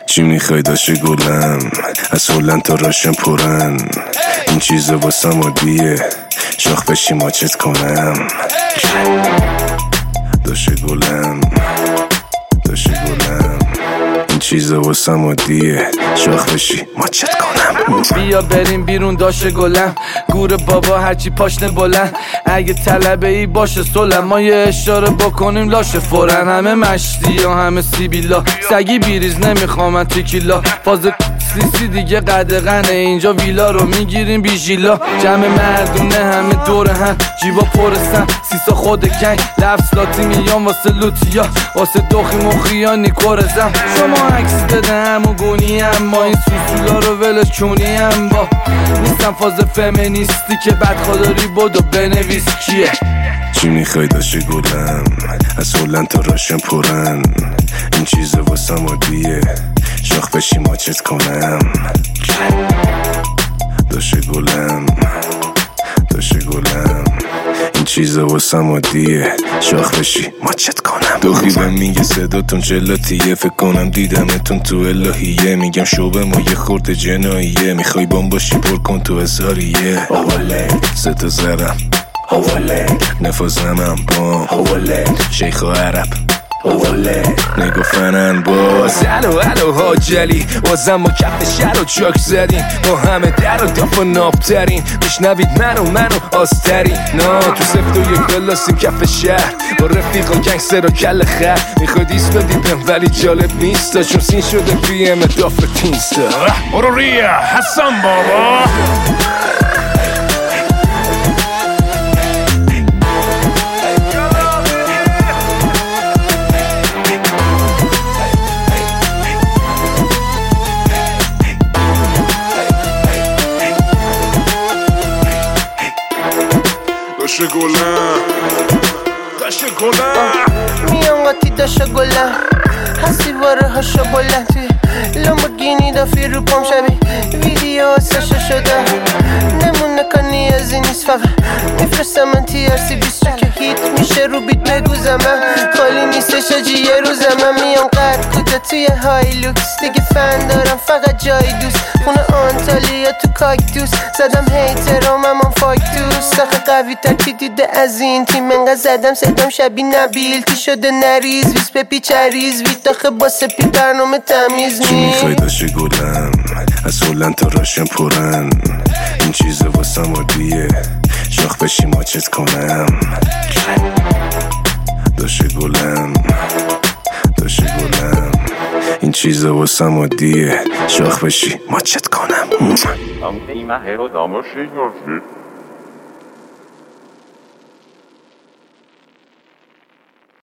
چی میخوای داشته گلم از هلند تا راشن پرن این چیزا واسم عادیه شاخ بشی ماچت کنم داشته گلم این چیزا واسم عادیه شاخ بشی ماچت کنم بیا بریم بیرون داشته گلم گور بابا هرچی پاشنه بلند اگه طلبه ای باشه سلم ما یه اشاره بکنیم لاشه فورن همه مشتی ها همه سیبیلا سگی بیریز نمیخوام من تیکیلا فاز سیسی دیگه قدغنه اینجا ویلا رو میگیریم بیژیلا جمع مردونه همه دور هم جیبا پرسن سیسا خود کنگ لفظ لاتی میان واسه لوتیا واسه دوخی مخیا نیکورزم شما عکس بده همون گونی هم ما این سوسولا رو ولش چونی هم با نیستم فاز فمینیستی که بدخواداری بدو بنویس کیه چی میخوای داشته گلم از هلند تا راشن پرن این چیزا واسم عادیه شاخ بشی ماچت کنم داشته گلم این چیزا واسم عادیه شاخ بشی ماچت کنم دوخیبم میگه صداتون چلاتیه فکر کنم دیدمتون تو الهیه میگم شوبه ما یه خورده جناییه میخوای بام باشی پر کن تو ازاریه اوله ستا زرم اوله نفازمم بام اوله شیخ و عرب اوله نگو فنن باز الو حاجلی بازم ما کف شهر و چاک زدیم ما همه در و داف و نابترین میشنوید منو آستری نا تو سفت و یک بلاسیم کف شهر با رفیق و گنگستر و کل خر میخواد ایست بدیدم ولی جالب نیست چون سین شده پیم داف تینستا برو ریا حسن بابا داشته گلم میان قاطی داشته گلم هستی واره هاشا بلند توی لامبورگینی دافی رو پام شبی ویدیو ساشا شده نمونه کنی از این نیست فقط میفرستم من TRC 20 که هیت میشه رو بیت بگو زمن خالی نیستش اجی یه روز من میام قد کوته توی های لوکس دیگه فن دارم فقط جای دوست خونه آنتالیا تو کاکتوس زدم هیترام هم فاکتوس سخه قوی تر که دیده از این تیم انقدر زدم صدام شبیه نبیل تی شده نریز ویس پپی چریز ویت آخه با سپی برنامه تمیز چی میخوای داشته گلم از هلند تا راشن پرن این چیزا واسم عادیه شاخ بشی ماچت کنم داشته گلم این چیزا واسم عادیه شاخ بشی ماچت کنم